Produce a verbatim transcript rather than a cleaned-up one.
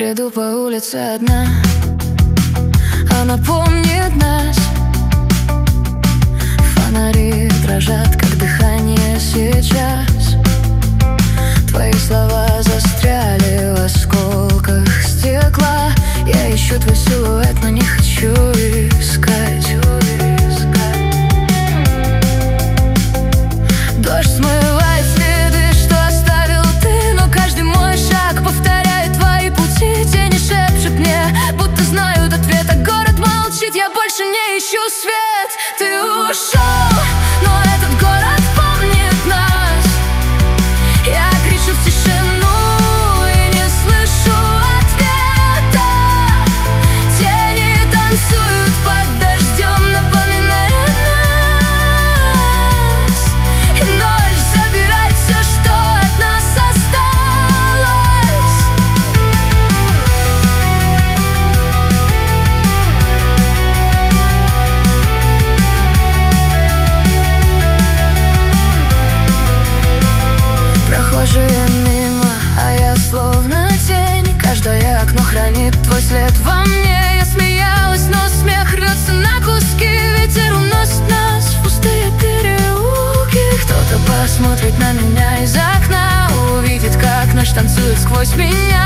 Бреду по улице одна, она помнит нас. Фонари дрожат, как дыхание сейчас. Твои слова застряли в осколках стекла. Я ищу твой силуэт, но не хочу искать. Дождь смывает следы, что оставил ты, но каждый мой шаг повторяет твои пути. Тени шепчут мне, будто знают ответ, а город молчит. Я больше не ищу свет. Ты ушел, но этот город помнит нас. Я кричу в тишину и не слышу ответа. Тени танцуют под дождем, напоминая нас. И ночь забирает все, что от нас осталось. Прохожие мимо, а я словно тень. Каждое окно хранит твой след во мне. Я смеялась, но смех рвется на куски. Ветер уносит нас в пустые переулки. Кто-то посмотрит на меня из окна, увидит, как ночь танцует сквозь меня.